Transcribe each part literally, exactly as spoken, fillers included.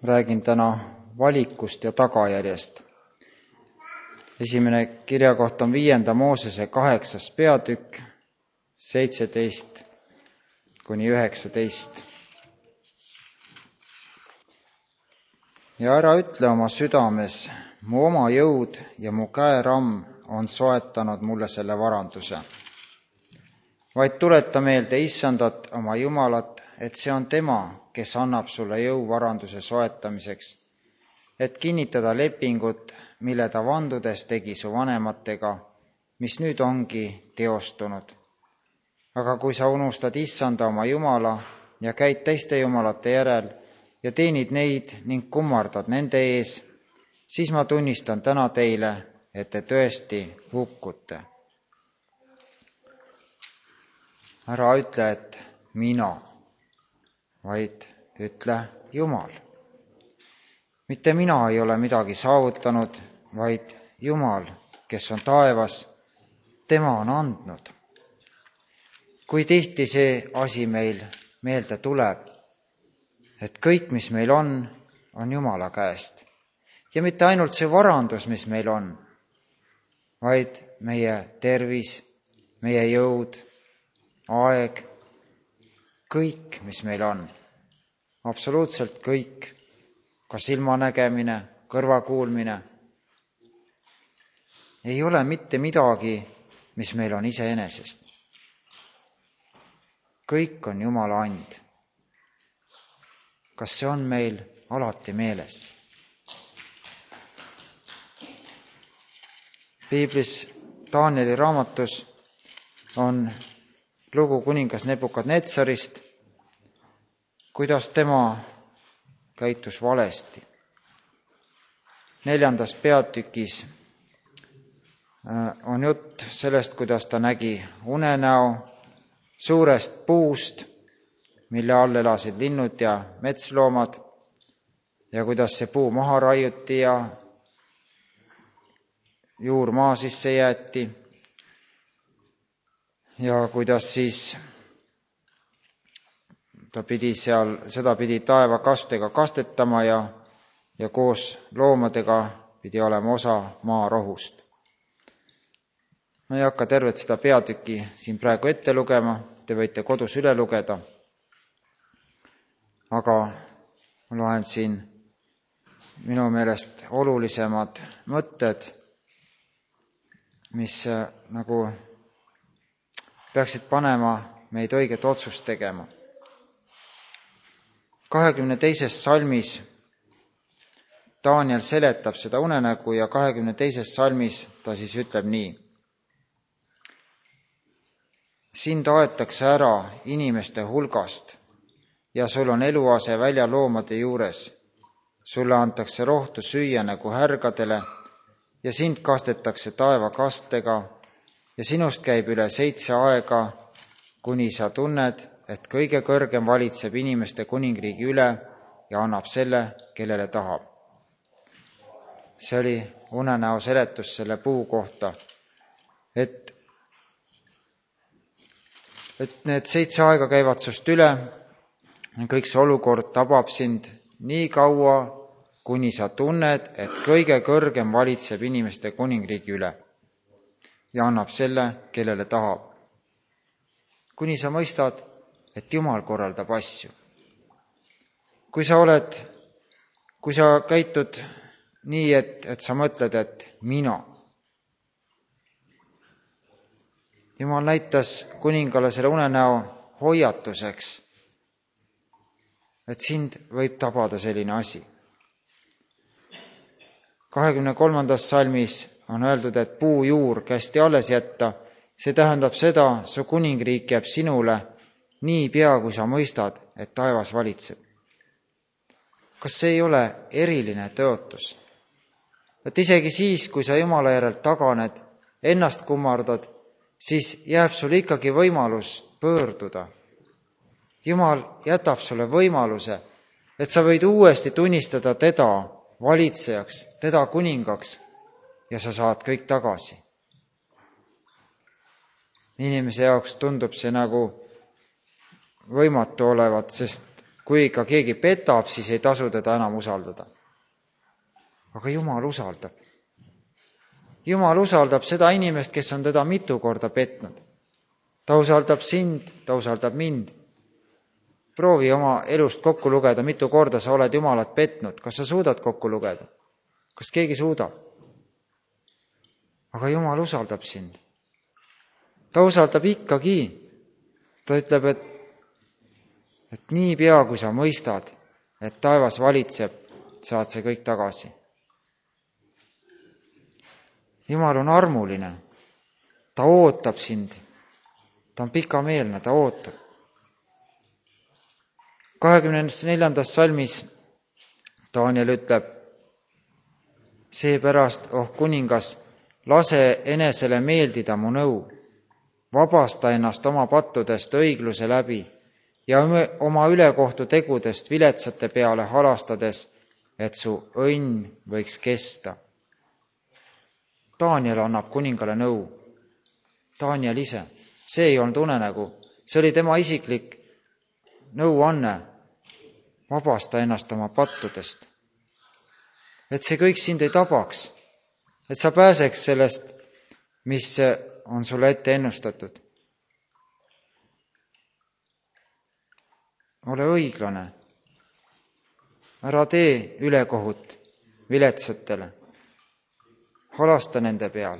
räägin täna valikust ja tagajärjest. Esimene kirjakoht on viienda Moosese kaheksas peatükk, seitseteist kuni üheksateist. Ja ära ütle oma südames, mu oma jõud ja mu käeramm on soetanud mulle selle varanduse. Vaid tuleta meelde Issandat oma Jumalat, et see on tema, kes annab sulle jõu varanduse soetamiseks, et kinnitada lepingut, mille ta vandudes tegi su vanematega, mis nüüd ongi teostunud. Aga kui sa unustad Issanda oma Jumala ja käid teiste jumalate järel ja teenid neid ning kummardad nende ees, siis ma tunnistan täna teile, et te tõesti hukkute. Ära ütle, et mina, vaid ütle Jumal. Mitte mina ei ole midagi saavutanud, vaid Jumal, kes on taevas, tema on andnud. Kui tihti see asi meil meelde tuleb, et kõik, mis meil on, on Jumala käest. Ja mitte ainult see varandus, mis meil on, vaid meie tervis, meie jõud, aeg, kõik, mis meil on. Absoluutselt kõik, ka silmanägemine, kõrvakuulmine. Ei ole mitte midagi, mis meil on iseenesest. Kõik on Jumala and. Kas see on meil alati meeles? Piiblis Danieli raamatus on lugu kuningas Nebukadnetsarist, kuidas tema käitus valesti. Neljandas peatükis on jutt sellest, kuidas ta nägi unenäo suurest puust, mille all elasid linnud ja metsloomad, ja kuidas see puu maha raiuti ja juur maa sisse jäeti, ja kuidas siis ta pidi seal, seda pidi taeva kastega kastetama ja, ja koos loomadega pidi olema osa maarohust. Ma ei hakka tervet seda peatükki siin praegu ette lugema, te võite kodus üle lugeda, aga ma loen siin minu meelest olulisemad mõtted, mis nagu peaksid panema meid õiget otsust tegema. kahekümne teises salmis Daniel seletab seda unenägu ja kahekümne teises salmis ta siis ütleb nii. Sind aetakse ära inimeste hulgast ja sul on eluase väljaloomade juures. Sulle antakse rohtu süüa nagu härgadele ja sind kastetakse taevakastega ja sinust käib üle seitse aega, kuni sa tunned, et kõige kõrgem valitseb inimeste kuningriigi üle ja annab selle, kellele tahab. See oli unenäo seletus selle puu kohta, et, et need seitse aega käivad sust üle, kõik see olukord tabab sind nii kaua, kuni sa tunned, et kõige kõrgem valitseb inimeste kuningriigi üle ja annab selle, kellele tahab. Kuni sa mõistad, et Jumal korraldab asju. Kui sa oled, kui sa käitud nii, et, et sa mõtled, et mina. Jumal näitas kuningale selle unenäo hoiatuseks, et sind võib tabada selline asi. kahekümne kolmandas salmis on öeldud, et puu juur kästi alles jätta. See tähendab seda, su kuningriik jääb sinule nii pea, kui sa mõistad, et taevas valitseb. Kas see ei ole eriline tõotus? Et isegi siis, kui sa Jumala järelt taganed, ennast kummardad, siis jääb sul ikkagi võimalus pöörduda. Jumal jätab sulle võimaluse, et sa võid uuesti tunnistada teda valitsejaks, teda kuningaks ja sa saad kõik tagasi. Inimese jaoks tundub see nagu võimatu olevat, sest kui ikka keegi petab, siis ei tasu teda enam usaldada. Aga Jumal usaldab. Jumal usaldab seda inimest, kes on teda mitu korda petnud. Ta usaldab sind, ta usaldab mind. Proovi oma elust kokku lugeda, mitu korda sa oled Jumalat petnud. Kas sa suudad kokku lugeda? Kas keegi suudab? Aga Jumal usaldab sind. Ta usaldab ikkagi. Ta ütleb, et, et nii pea, kui sa mõistad, et taevas valitseb, saad see kõik tagasi. Jumal on armuline. Ta ootab sind. Ta on pikameelne, ta ootab. kahekümne neljandas salmis Daniel ütleb, seepärast, oh kuningas, lase enesele meeldida mu nõu, vabasta ennast oma pattudest õigluse läbi ja oma ülekohtu tegudest viletsate peale halastades, et su õnn võiks kesta. Daniel annab kuningale nõu. Daniel ise. See ei olnud unenägu. See oli tema isiklik nõuanne. Vabasta ennast oma pattudest. Et see kõik sind ei tabaks. Et sa pääseks sellest, mis on sulle ette ennustatud. Ole õiglane. Ära tee ülekohut viletsatele. Halasta nende peale.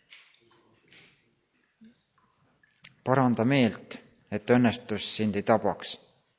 Paranda meelt, et õnnestus sind ei tabaks.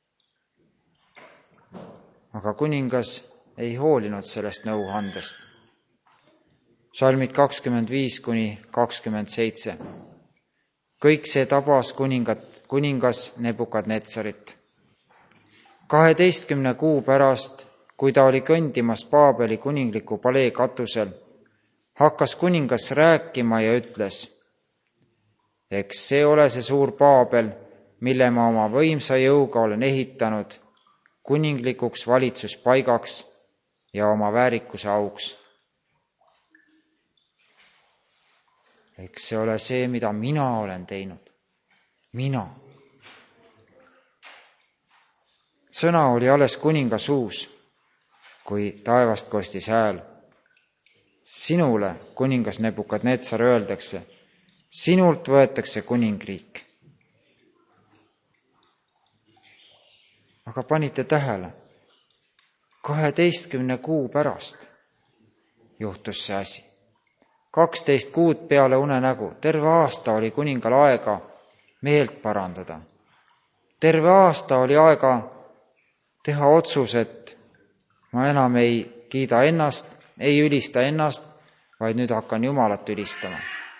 Aga kuningas ei hoolinud sellest nõuandest. Salmid kakskümmend viis kuni kakskümmend seitse. Kõik see tabas kuningat, kuningas Nebukadnetsarit. kaheteistkümne kuu pärast, kui ta oli kõndimas Paabeli kuningliku palee katusel, hakkas kuningas rääkima ja ütles, eks see ole see suur Paabel, mille ma oma võimsa jõuga olen ehitanud kuninglikuks valitsuspaigaks ja oma väärikuse auks. Eks see ole see, mida mina olen teinud. Mina. Sõna oli alles kuninga suus, kui taevast kostis hääl. Sinule, kuningas Nebukadnetsar, öeldakse, sinult võetakse kuningriik. Aga panite tähele, kaheteistkümne kuu pärast juhtus see asi. kaksteist kuud peale unenägu, terve aasta oli kuningal aega meelt parandada. Terve aasta oli aega teha otsus, et ma enam ei kiida ennast, ei ülista ennast, vaid nüüd hakkan Jumalat ülistama.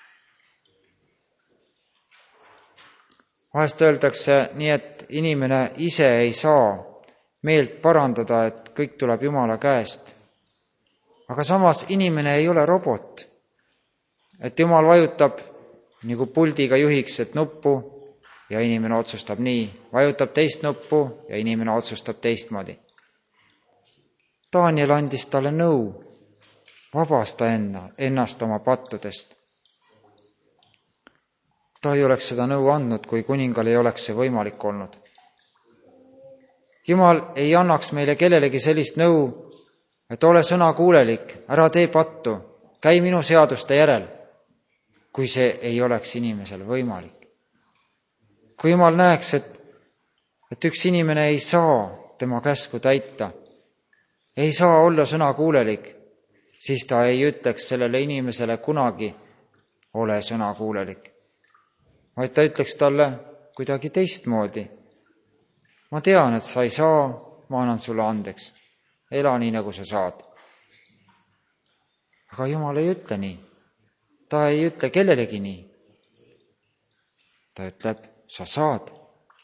Vahest öeldakse nii, et inimene ise ei saa meelt parandada, et kõik tuleb Jumala käest. Aga samas inimene ei ole robot. Et Jumal vajutab nagu puldiga juhiks, et nuppu ja inimene otsustab nii. Vajutab teist nuppu ja inimene otsustab teistmoodi. Daniel andis talle nõu. Vabasta enna, ennast oma pattudest. Ta ei oleks seda nõu andnud, kui kuningal ei oleks see võimalik olnud. Jumal ei annaks meile kellelegi sellist nõu, et ole sõnakuulelik, ära tee pattu, käi minu seaduste järel, kui see ei oleks inimesel võimalik. Kui Jumal näeks, et, et üks inimene ei saa tema käsku täita, ei saa olla sõnakuulelik, siis ta ei ütleks sellele inimesele kunagi, ole sõnakuulelik. Vaid ta ütleks talle kuidagi teistmoodi. Ma tean, et sa ei saa, ma annan sulle andeks. Ela nii, nagu sa saad. Aga Jumal ei ütle nii. Ta ei ütle kellelegi nii. Ta ütleb, sa saad.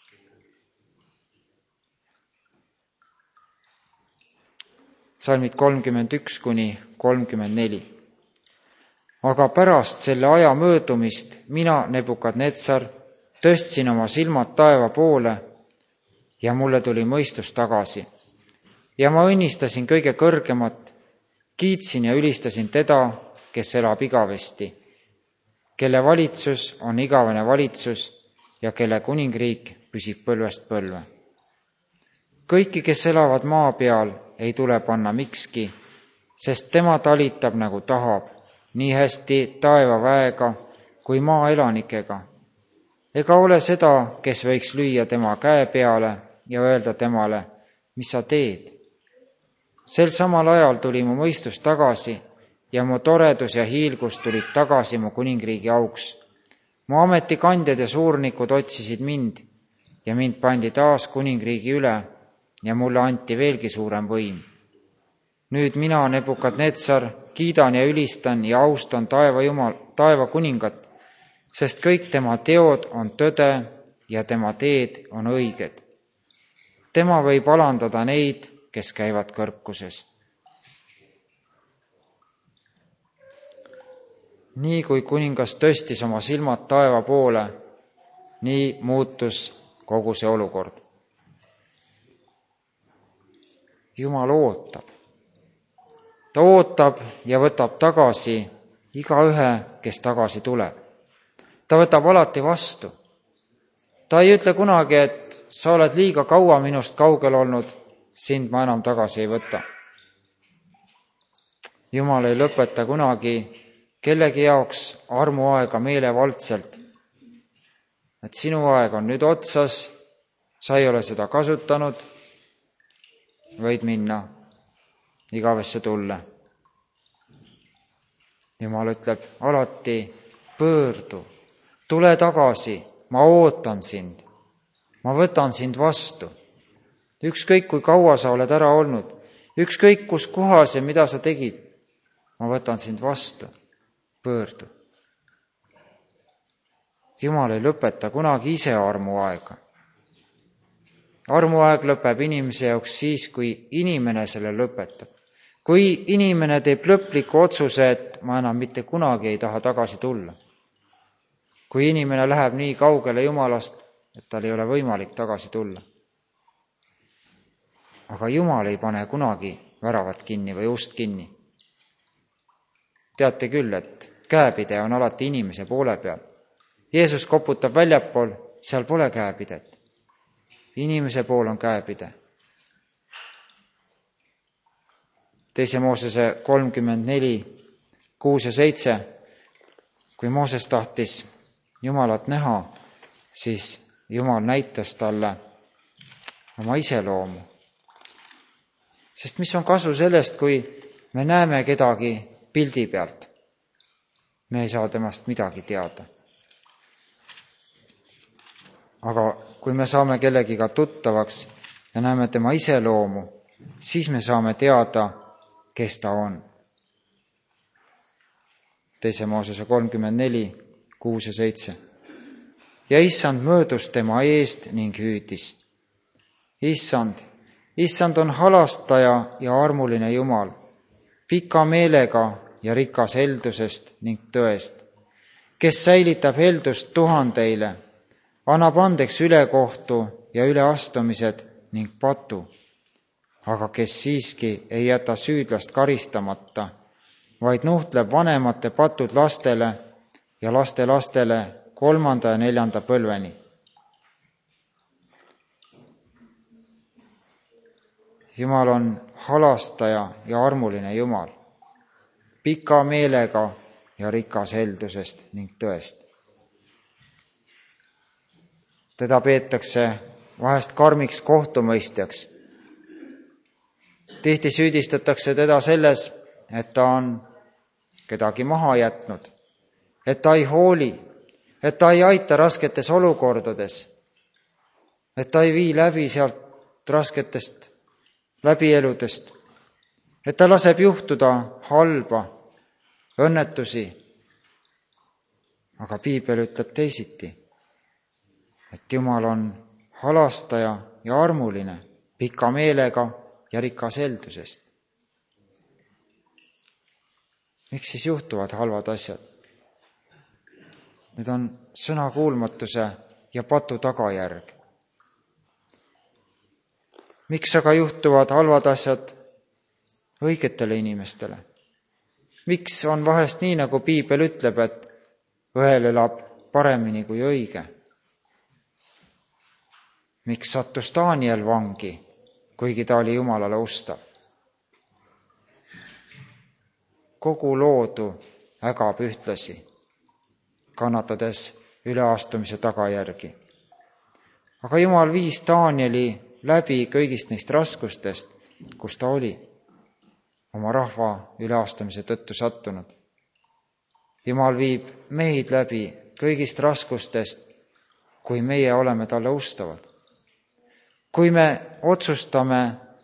Salmid kolmkümmend üks kuni kolmkümmend neli. Aga pärast selle aja möödumist mina, Nebukadnetsar, tõstsin oma silmad taeva poole ja mulle tuli mõistus tagasi. Ja ma õnnistasin kõige kõrgemat, kiitsin ja ülistasin teda, kes elab igavesti, kelle valitsus on igavene valitsus ja kelle kuningriik püsib põlvest põlve. kõiki, kes elavad maa peal, ei tule panna mikski, sest tema talitab nagu tahab, nii hästi taevaväega kui maa elanikega. Ega ole seda, kes võiks lüüa tema käe peale ja öelda temale, mis sa teed. Sel samal ajal tuli mu mõistus tagasi ja mu toredus ja hiilgus tulid tagasi mu kuningriigi auks. Mu ametikandjad ja suurnikud otsisid mind ja mind pandi taas kuningriigi üle ja mulle anti veelgi suurem võim. Nüüd mina, Nebukadnetsar, kiidan ja ülistan ja austan taeva Jumal, taeva kuningat, sest kõik tema teod on tõde ja tema teed on õiged. Tema võib alandada neid, kes käivad kõrkuses. Nii kui kuningas tõstis oma silmad taeva poole, nii muutus kogu see olukord. Jumal ootab. Ta ootab ja võtab tagasi igaühe, kes tagasi tuleb. Ta võtab alati vastu. Ta ei ütle kunagi, et sa oled liiga kaua minust kaugel olnud, sind ma enam tagasi ei võta. Jumal ei lõpeta kunagi kellegi jaoks armuaega meelevaldselt, et sinu aeg on nüüd otsas, sa ei ole seda kasutanud, võid minna igavesse tulle. Jumal ütleb alati, pöördu, tule tagasi, ma ootan sind, ma võtan sind vastu. Ükskõik kui kaua sa oled ära olnud, ükskõik kus kohas ja mida sa tegid, ma võtan sind vastu, pöördu. Jumal ei lõpeta kunagi ise armuaega. Armuaeg lõpeb inimese jaoks siis, kui inimene selle lõpetab. Kui inimene teeb lõpliku otsuse, et ma enam mitte kunagi ei taha tagasi tulla. Kui inimene läheb nii kaugele Jumalast, et tal ei ole võimalik tagasi tulla. Aga Jumal ei pane kunagi väravat kinni või ust kinni. Teate küll, et käepide on alati inimese poole peal. Jeesus koputab väljapool, seal pole käepidet. Inimese pool on käepide. Teise Moosese kolmkümmend neli, kuus ja seitse. Kui Mooses tahtis Jumalat näha, siis Jumal näitas talle oma iseloomu. Sest mis on kasu sellest, kui me näeme kedagi pildi pealt? Me ei saa temast midagi teada. Aga kui me saame kellegiga tuttavaks ja näeme tema iseloomu, siis me saame teada, kes ta on. Teise Moosese kolmkümmend neli, kuus ja seitse. Ja issand möödus tema eest ning hüüdis. Issand, issand on halastaja ja armuline Jumal, pika meelega ja rikas heldusest ning tõest, kes säilitab heldust tuhandeile, annab andeks ülekohtu ja üleastumised ning patu, aga kes siiski ei jäta süüdlast karistamata, vaid nuhtleb vanemate patud lastele ja laste lastele kolmanda ja neljanda põlveni. Jumal on halastaja ja armuline Jumal, pika meelega ja rikas heldusest ning tõest. Teda peetakse vahest karmiks kohtumõistjaks. Tihti süüdistatakse teda selles, et ta on kedagi maha jätnud, et ta ei hooli, et ta ei aita rasketes olukordades, et ta ei vii läbi sealt rasketest läbieludest, et ta laseb juhtuda halba, õnnetusi. Aga Piibel ütleb teisiti, et Jumal on halastaja ja armuline, pika meelega ja rikas heldusest. Miks siis juhtuvad halvad asjad? Need on sõnakuulmatuse ja patu tagajärg. Miks aga juhtuvad halvad asjad õigetele inimestele? Miks on vahest nii, nagu Piibel ütleb, et õel elab paremini kui õige? Miks sattus Daniel vangi kuigi ta oli Jumalale ustav. Kogu loodu ägab ühtlasi, kannatades üleastumise tagajärgi. Aga Jumal viis Danieli läbi kõigist neist raskustest, kus ta oli oma rahva üleastumise tõttu sattunud. Jumal viib meid läbi kõigist raskustest, kui meie oleme talle ustavad. Kui me otsustame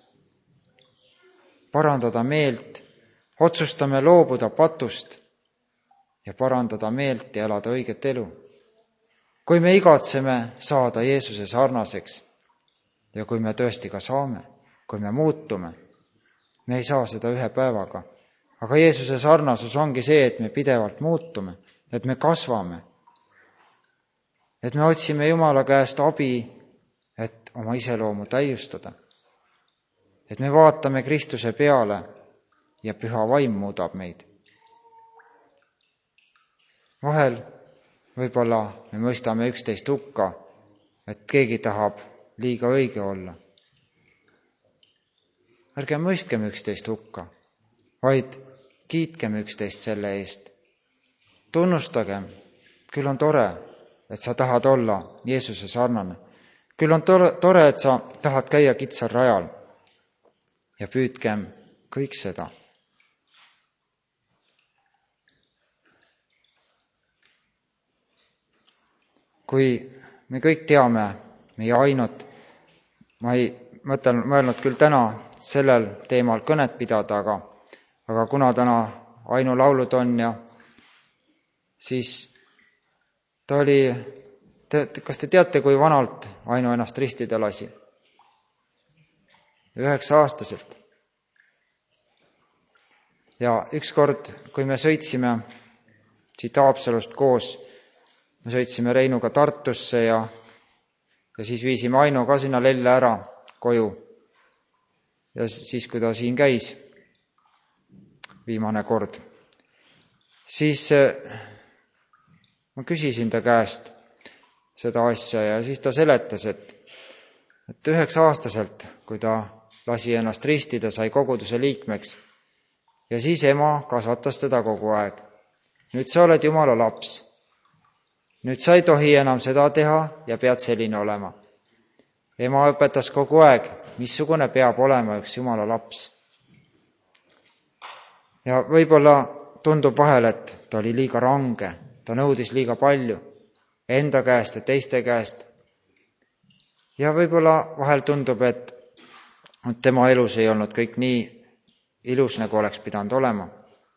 parandada meelt, otsustame loobuda patust ja parandada meelt ja elada õiget elu. Kui me igatseme saada Jeesuse sarnaseks ja kui me tõesti ka saame, kui me muutume, me ei saa seda ühe päevaga. Aga Jeesuse sarnasus ongi see, et me pidevalt muutume, et me kasvame, et me otsime Jumala käest abi, et oma iseloomu täiustada. Et me vaatame Kristuse peale ja püha vaim muudab meid. Vahel võib-olla me mõistame üksteist hukka, et keegi tahab liiga õige olla. Ärge mõistkem üksteist hukka, vaid kiitkem üksteist selle eest. Tunnustagem, küll on tore, et sa tahad olla Jeesuse sarnane. Küll on tore, et sa tahad käia kitsal rajal ja püüdkem kõik seda. Kui me kõik teame meie ainut, ma ei mõtlen, mõelnud küll täna sellel teemal kõnet pidada, aga, aga kuna täna Ainu laulud on ja siis ta oli, te, kas te teate, kui vanalt Ainu ennast ristida lasi? Üheksa aastaselt. Ja ükskord, kui me sõitsime siit Haapsalust koos, me sõitsime Reinuga Tartusse ja, ja siis viisime Ainu ka sinna Lelle ära koju. Ja siis, kui ta siin käis, viimane kord, siis ma küsisin ta käest seda asja ja siis ta seletas, et, et üheksa aastaselt, kui ta lasi ennast ristida, sai koguduse liikmeks ja siis ema kasvatas teda kogu aeg. Nüüd sa oled Jumala laps. Nüüd sa ei tohi enam seda teha ja pead selline olema. Ema õpetas kogu aeg, missugune peab olema üks Jumala laps. Ja võib-olla tundub vahel, et ta oli liiga range, ta nõudis liiga palju enda käest ja teiste käest. Ja võib-olla vahel tundub, et tema elus ei olnud kõik nii ilus, nagu oleks pidanud olema.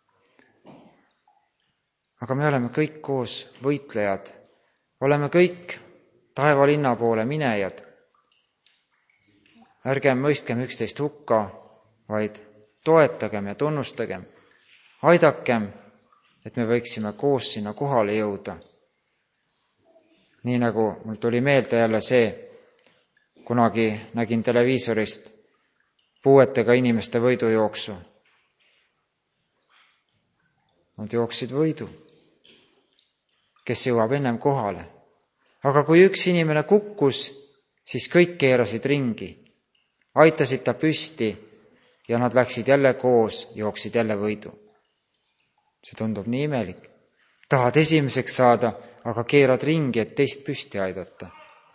Aga me oleme kõik koos võitlejad, oleme kõik taevalinna poole minejad. Ärgem mõistkem üksteist hukka, vaid toetagem ja tunnustagem. Aidakem, et me võiksime koos sinna kohale jõuda. Nii nagu mul tuli meelde jälle see, kunagi nägin televiisorist puuetega inimeste võidujooksu. Nad jooksid võidu, kes jõuab ennem kohale. Aga kui üks inimene kukkus, siis kõik keerasid ringi, aitasid ta püsti ja nad läksid jälle koos, jooksid jälle võidu. See tundub nii imelik. Tahad esimeseks saada, aga keerad ringi, et teist püsti aidata.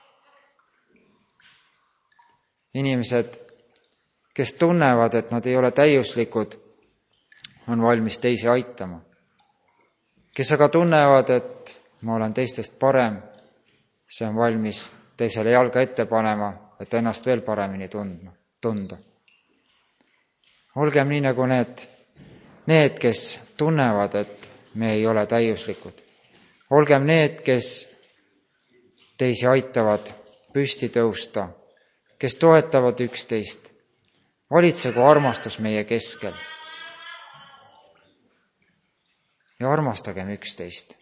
Inimesed, kes tunnevad, et nad ei ole täiuslikud, on valmis teisi aitama. Kes aga tunnevad, et ma olen teistest parem, see on valmis teisele jalga ette panema, et ennast veel paremini tundma, tunda. Olgem nii nagu need, need, kes tunnevad, et me ei ole täiuslikud. Olgem need, kes teisi aitavad püsti tõusta, kes toetavad üksteist. Valitsegu armastus meie keskel. Ja armastagem üksteist.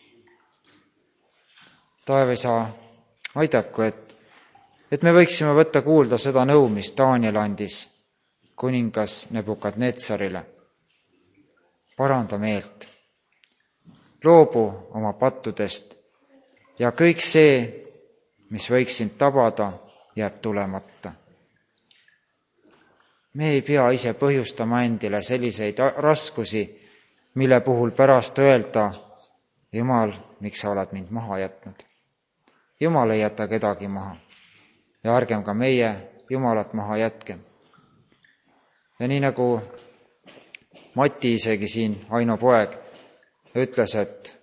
Taevaisa aidaku, et, et me võiksime võtta kuulda seda nõu, mis Daniel andis kuningas Nebukadnetsarile. Paranda meelt, loobu oma pattudest ja kõik see, mis võiks sind tabada, jääb tulemata. Me ei pea ise põhjustama endile selliseid raskusi, mille puhul pärast öelda, Jumal, miks sa oled mind maha jätnud. Jumal ei jäta kedagi maha ja ärgem ka meie Jumalat maha jätkem. Ja nii nagu Mati isegi siin, Aino poeg, ütles, et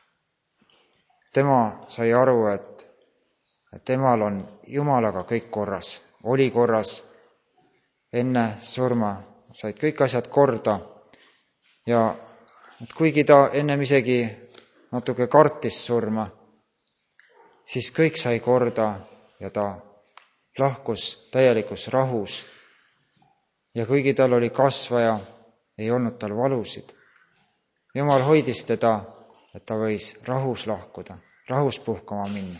tema sai aru, et, et temal on Jumalaga kõik korras, oli korras enne surma, said kõik asjad korda ja et kuigi ta ennem isegi natuke kartis surma, siis kõik sai korda ja ta lahkus täielikus rahus. Ja kuigi tal oli kasvaja, ei olnud tal valusid. Jumal hoidis teda, et ta võis rahus lahkuda, rahus puhkama minna.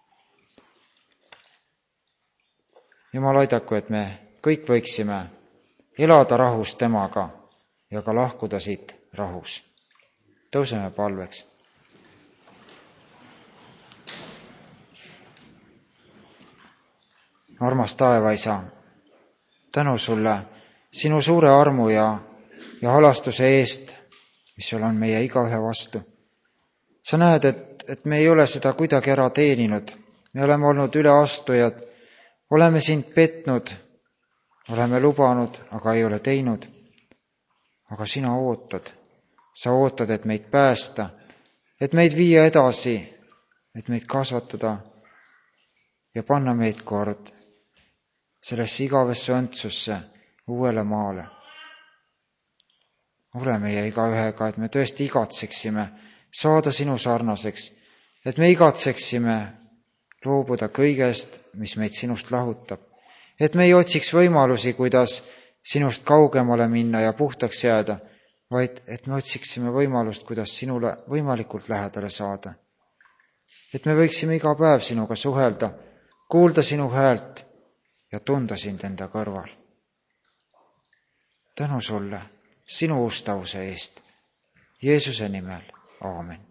Jumal aidaku, et me kõik võiksime elada rahus temaga ja ka lahkuda siit rahus. Tõuseme palveks. Armas taevaisa, tänu sulle sinu suure armu ja, ja halastuse eest, mis sul on meie igaühe vastu. Sa näed, et, et me ei ole seda kuidagi ära teeninud. Me oleme olnud üleastujad, oleme sind petnud, oleme lubanud, aga ei ole teinud. Aga sina ootad, sa ootad, et meid päästa, et meid viia edasi, et meid kasvatada ja panna meid kord sellesse igavesse õndsusse, uuele maale. Ole meie igaühega, et me tõesti igatseksime saada sinu sarnaseks, et me igatseksime loobuda kõigest, mis meid sinust lahutab, et me ei otsiks võimalusi, kuidas sinust kaugemale minna ja puhtaks jääda, vaid et me otsiksime võimalust, kuidas sinule võimalikult lähedale saada. Et me võiksime iga päev sinuga suhelda, kuulda sinu häält ja tunda sind enda kõrval. Tänu sulle sinu ustavuse eest. Jeesuse nimel. Aamen.